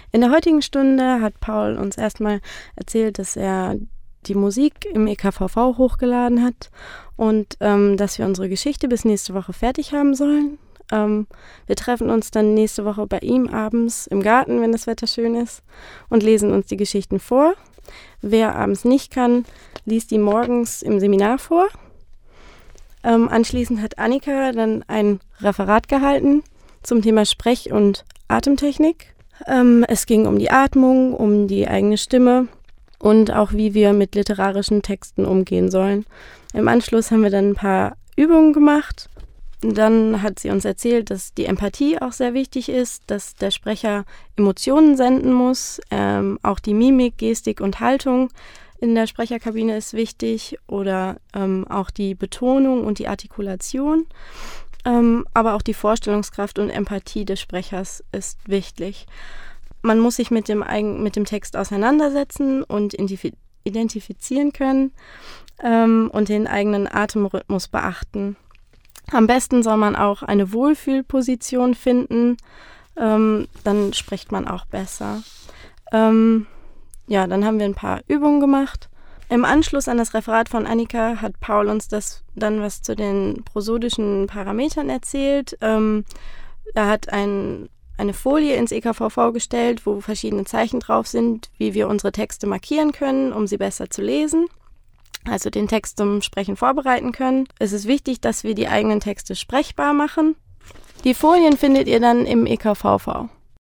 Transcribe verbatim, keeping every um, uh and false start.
In der heutigen Stunde hat Paul uns erstmal erzählt, dass er die Musik im E K V V hochgeladen hat und ähm, dass wir unsere Geschichte bis nächste Woche fertig haben sollen. Ähm, wir treffen uns dann nächste Woche bei ihm abends im Garten, wenn das Wetter schön ist, und lesen uns die Geschichten vor. Wer abends nicht kann, liest die morgens im Seminar vor. Ähm, anschließend hat Annika dann ein Referat gehalten zum Thema Sprech- und Atemtechnik. Ähm, es ging um die Atmung, um die eigene Stimme und auch, wie wir mit literarischen Texten umgehen sollen. Im Anschluss haben wir dann ein paar Übungen gemacht. Dann hat sie uns erzählt, dass die Empathie auch sehr wichtig ist, dass der Sprecher Emotionen senden muss. Ähm, auch die Mimik, Gestik und Haltung in der Sprecherkabine ist wichtig oder ähm, auch die Betonung und die Artikulation. Ähm, aber auch die Vorstellungskraft und Empathie des Sprechers ist wichtig. Man muss sich mit dem, eigen, mit dem Text auseinandersetzen und identifizieren können ähm, und den eigenen Atemrhythmus beachten. Am besten soll man auch eine Wohlfühlposition finden, ähm, dann spricht man auch besser. Ähm, ja, dann haben wir ein paar Übungen gemacht. Im Anschluss an das Referat von Annika hat Paul uns das dann was zu den prosodischen Parametern erzählt. Ähm, er hat ein, eine Folie ins E K V V gestellt, wo verschiedene Zeichen drauf sind, wie wir unsere Texte markieren können, um sie besser zu lesen. Also den Text zum Sprechen vorbereiten können. Es ist wichtig, dass wir die eigenen Texte sprechbar machen. Die Folien findet ihr dann im E K V V.